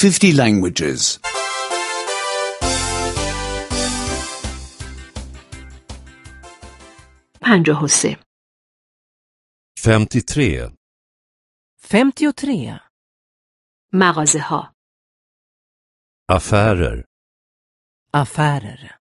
50 languages. 53 53. 53. مغازه ها Affärer. Affärer.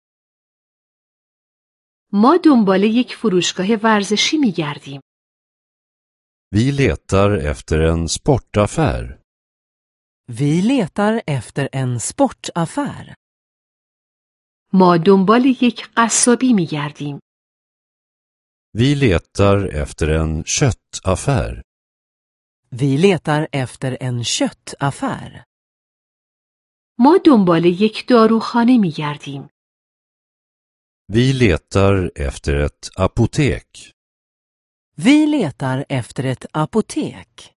ما دنبال یک فروشگاه ورزشی می گردیم. Vi letar efter en sportaffär. Vi letar efter en sportaffär. ما دنبال یک قصابی می گردیم. Vi letar efter en köttaffär. Vi letar efter en köttaffär. ما دنبال یک داروخانه می گردیم. Vi letar efter ett apotek. Vi letar efter ett apotek.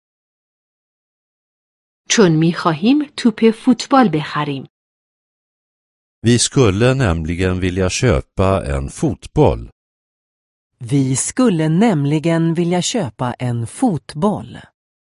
چون می خواهیم توپ فوتبال بخریم. Vi skulle nämligen vilja köpa en fotboll. Vi skulle nämligen vilja köpa en fotboll.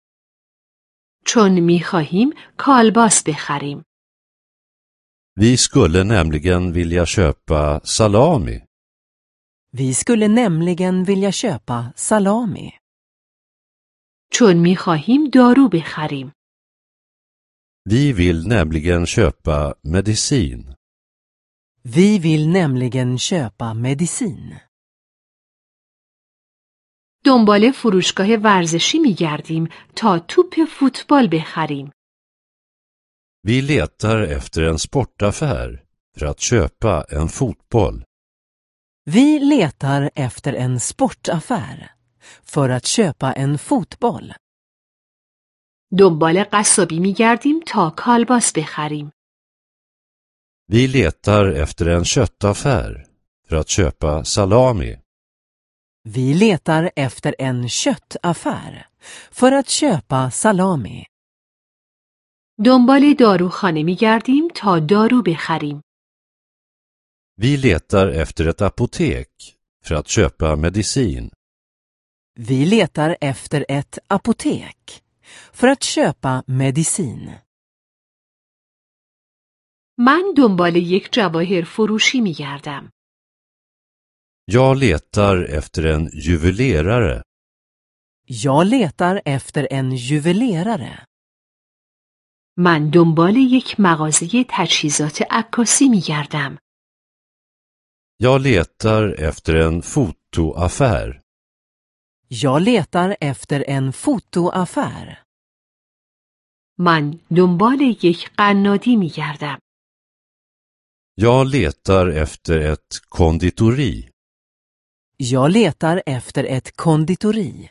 چون می خواهیم کالباس بخریم. Vi skulle nämligen vilja köpa salami. Vi skulle nämligen vilja köpa salami. چون می خواهیم دارو بخریم. Vi vill nämligen köpa medicin. Vi vill nämligen köpa medicin. دنبال فروشگاه ورزشی می گردیم تا توپ فوتبال بخریم. Vi letar efter en sportaffär för att köpa en fotboll. Vi letar efter en sportaffär för att köpa en fotboll. دنبال قصابی می گردیم تا کالباس بخریم. Vi letar efter en köttaffär för att köpa salami. Vi letar efter en köttaffär för att köpa salami. دنبال داروخانه می گردیم تا دارو بخریم. Vi letar efter ett apotek för att köpa medicin. Vi letar efter ett apotek för att köpa medicin. من دنبال یک جواهر فروشی می گردم. Jag letar efter en juvelerare. Jag letar efter en juvelerare. من دنبال یک مغازه تجهیزات عکاسی می گردم. Jag letar efter en fotoaffär. Jag letar efter en fotoaffär. من دنبال یک قنادی می گردم. Jag letar efter ett konditori. Jag letar efter ett konditori.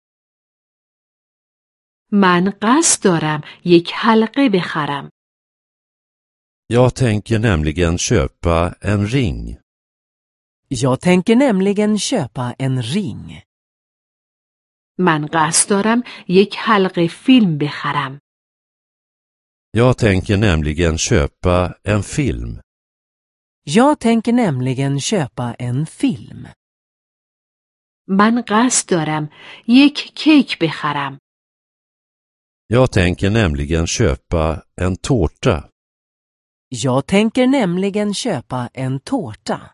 من قصد دارم یک حلقه بخرم. Jag tänker nämligen köpa en ring. Jag tänker nämligen köpa en ring. من قصد دارم یک حلقه فیلم بخرم. Jag tänker nämligen köpa en film. Jag tänker nämligen köpa en film. من قصد دارم یک کیک بخرم. Jag tänker nämligen köpa en tårta. Jag tänker nämligen köpa en tårta.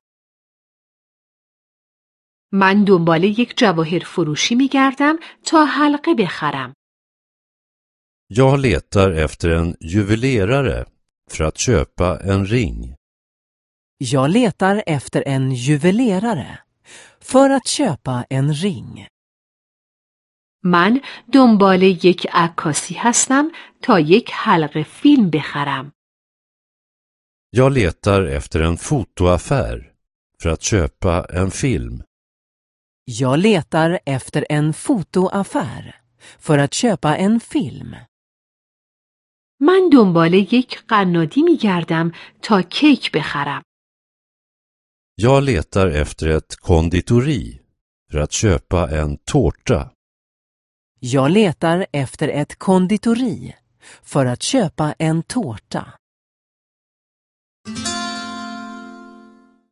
من دنبال یک جواهر فروشی می گردم تا حلقه بخرم. Jag letar efter en juvelerare för att köpa en ring. Jag letar efter en juvelerare för att köpa en ring. من دنبال یک عکاسی هستم تا یک حلقه فیلم بخرم. Jag letar efter en fotoaffär för att köpa en film. Jag letar efter en fotoaffär för att köpa en film. من دنبال یک قنادی می گردم تا کیک بخرم. Jag letar efter ett konditori för att köpa en tårta. Jag letar efter ett konditori för att köpa en tårta.